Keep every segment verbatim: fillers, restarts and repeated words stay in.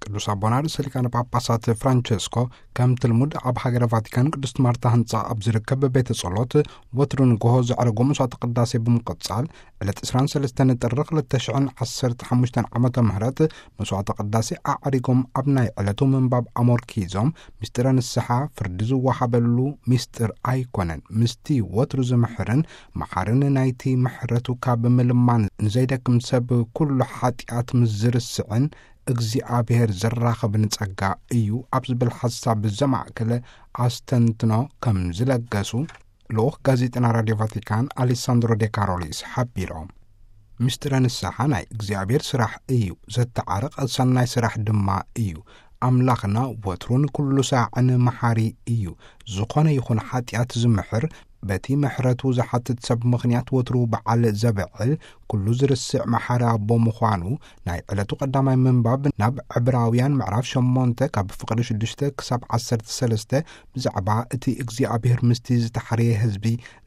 ቅዱስ አቡነ ሊቃነ ጳጳሳት ፍራንቸስኮ ከም ትልሙድ ኣብ ሃገረ ቫቲካን ቅድስት ማርታ ህንጻ ኣብ ዝርከብ ቤተ ጸሎት ወትሩን ጎሆ ዘዕረጎ መስዋዕተ ቅዳሴ ብምቕጻል ዕለት عشرين وثلاثين ጥሪ ሁለት ሺህ ዓሰርተ ሓሙሽተ ዓመተ ምህረት መስዋዕተ ቅዳሴ ኣዕሪጎም ኣብ ናይ ዕለቱ ምንባብ ኣሞርኪዞም ምስጢረ ንስሓ ፍርዲ ዝወሃበሉ ምስጢር ኣይኮነን ምስቲ ወትሩ ዝምሕርን መሓርን ናይቲ ምሕረቱ ካብ ምልማን ንዘይደክም ሰብ ኩሉ ሓጢኣት ምዝርስዕን እግዚአብሔር ዘራኸብን ጸጋ እዩ ኣብ ዝብል ሐሳብ ዘማዕከለ አስተንትኖ ከም ዝለገሱ ልኡኽ ጋዜጠና ራድዮ ቫቲካን አሌሳንድሮ ዴ ካሮሊስ ሓቢሮም ምስጢረ ንስሓ ናይ እግዚአብሔር ስራሕ እዩ ዘተዓርቕ ሰናይ ስራሕ ድማ እዩ ኣምላኽና ወትሩን ኩሉ ሳዕን መሓሪ እዩ ዝኾነ ይኹን ሓጢኣት ዝምሕር በቲ ምሕረቱ ዝሓትት ሰብ ምኽንያት ወትሩ በዓል ዘብዕል ኩሉ ዝርስዕ መሓሪ ኣቦ ምዃኑ ናይ ዕለቱ ቀዳማይ ምንባብ ናብ ዕብራውያን ምዕራፍ ሸሞንተ ካብ ፍቕዲ ሽዱሽተ ክሳብ ዓሰርተ ሰለስተ ብዛዕባ እቲ እግዚኣብሔር ምስቲ ዝተሓረየ ህዝቢ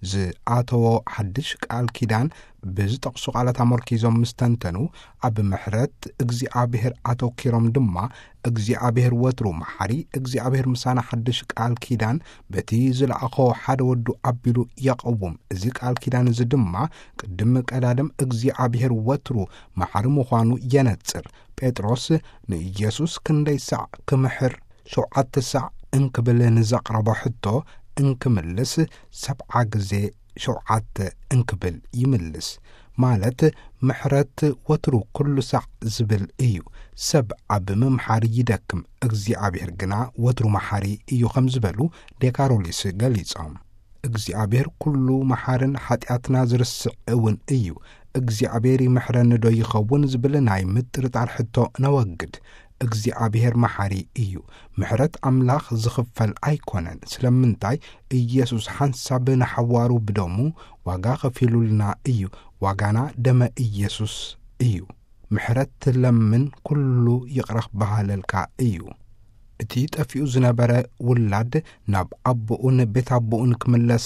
ዝኣተዎ ሓድሽ ቃል ኪዳን ብዝጠቕሱ ቃላት ኣሞርኪዞም ምስተንተኑ ኣብ ምሕረት እግዚኣብሔር ኣተኪሮም ድማ እግዚአብሔር ወትሩ መሓሪ እግዚአብሔር ምሳና ሓድሽ ቃል ኪዳን በቲ ዝለኣኾ ሓደ ወዱ ኣቢሉ የቐውም እዚ ቃል ኪዳን እዚ ድማ ቅድም ቀዳድም እግዚአብሔር ወትሩ መሓሪ ምዃኑ የነጽር ጴጥሮስ ንኢየሱስ ክንደይ ሳዕ ክምሕር ሸውዓተ ሳዕ እንክብል ንዘቕረቦ ሕቶ እንክምልስ ሰብዓ ግዜ ሸውዓተ እንክብል ይምልስ ማለት ምሕረት ወትሩ ኩሉ ሳዕ ዝብል እዩ ሰብ ኣብ ምምሓሪ ይደክም እግዚአብሔር ግና ወትሩ መሓሪ እዩ ከም ዝበሉ ዴካሮሊስ ገሊጾም እግዚአብሔር ኩሉ መሓርን ሓጢኣትና ዝርስዕ እውን እዩ እግዚአብሔር ይምሕረኒ ዶ ይኸውን ዝብል ናይ ምጥርጣር ሕቶ ነወግድ እግዚአብሔር መሓሪ እዩ ምሕረት ኣምላኽ ዝኽፈል ኣይኮነን ስለምንታይ ኢየሱስ ሓንሳብ ንሓዋሩ ብደሙ ዋጋ ኸፊሉልና እዩ ዋጋና ደመ ኢየሱስ እዩ ምሕረት ትለምን ኩሉ ይቕረኽ በሃለልካ እዩ እቲ ጠፊኡ ዝነበረ ውላድ ናብ ኣቦኡን ቤት ኣቦኡን ክምለስ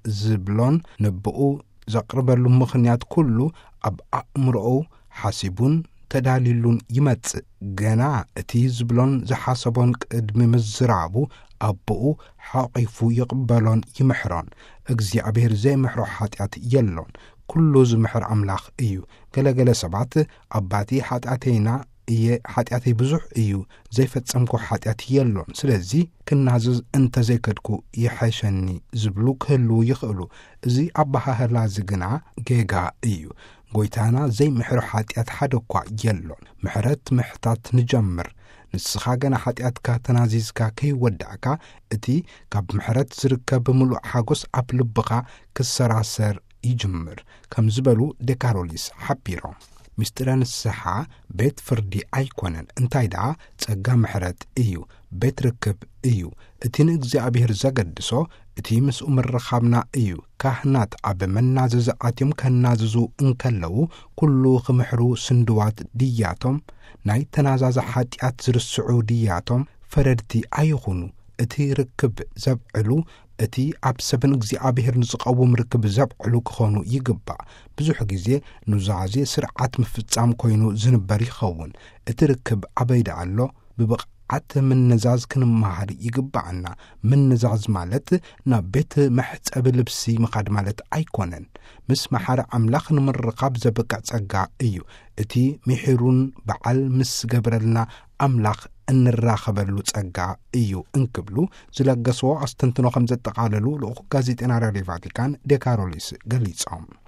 ዝብሎን ንብኡ ዘቕርበሉ ምኽንያት ኩሉ ኣብ ኣእምሮኡ ሓሲቡን ተዳሊሉን ይመጽእ ገና እቲ ዝብሎን ዝሓሰቦን ቅድሚ ምዝራቡ ኣቦኡ ሓቂፉ ይቕበሎን ይምሕሮን እግዚአብሔር ዘይምሕሮ ሓጢኣት የሎን ኩሉ ዝምሕር ኣምላኽ እዩ ገለገለ ሰባት ኣባቲ ሓጢኣተይና እየ ሓጢኣተይ ብዙሕ እዩ ዘይፈጸምኩ ሓጢኣት የሎን ስለዚ ክናዝዝ እንተ ዘይከድኩ ይሐሸኒ ዝብሉ ክህሉ ይኽእሉ እዚ ኣባሃህላ ዝግና ጌጋ እዩ ጎይታና ዘይምሕሮ ሓጢኣት ሓደ እኳ የሎን ምሕረት ምሕታት ንጀምር ንስኻ ገና ሓጢኣትካ ተናዚዝካ ከይወዳእካ እቲ ካብ ምሕረት ዝርከብ ምሉእ ሓጎስ ኣብ ልብኻ ክሰራሰር ይጅምር ከም ዝበሉ ዴካሮሊስ ሓቢሮም ምስጢረ ንስሓ ቤት ፍርዲ ኣይኮነን እንታይ ደኣ ጸጋ ምሕረት እዩ ቤት ርክብ እዩ እቲ ንእግዚአብሔር ዘገድሶ እቲ ምስኡ ምርኻብና እዩ ካህናት ኣብ መናዘዝ ኣትዮም ከናዝዙ እንከለዉ ኩሉ ክምሕሩ ስንድዋት ድያቶም ናይ ተናዛዛ ሓጢኣት ዝርስዑ ድያቶም ፈረድቲ ኣይኹኑ እቲ ርክብ ዘብዕሉ እቲ ኣብ ሰብን እግዚአብሔር ንዝቐውም ርክብ ዘብዕሉ ክኾኑ ይግባእ ብዙሕ ግዜ ኑዛዜ ስርዓት ምፍጻም ኮይኑ ዝንበር ይኸውን እቲ ርክብ ኣበይዳ ኣሎ ብብቕዓት ምንዛዝ ክንመሃር ይግባአና ምንዛዝ ማለት ናብ ቤት መሕፀቢ ልብሲ ምኻድ ማለት ኣይኮነን ምስ መሓሪ ኣምላኽ ንምርኻብ ዘበቃዕ ጸጋ እዩ እቲ ምሒሩን በዓል ምስ ገብረልና ኣምላኽ እንራኸበሉ ጸጋ እዩ እንክብሉ ዝለገስዎ ኣስተንትኖ ከም ዘጠቓለሉ ልኡኽ ጋዜጠና ራድዮ ቫቲካን ዴካሮሊስ ገሊጾም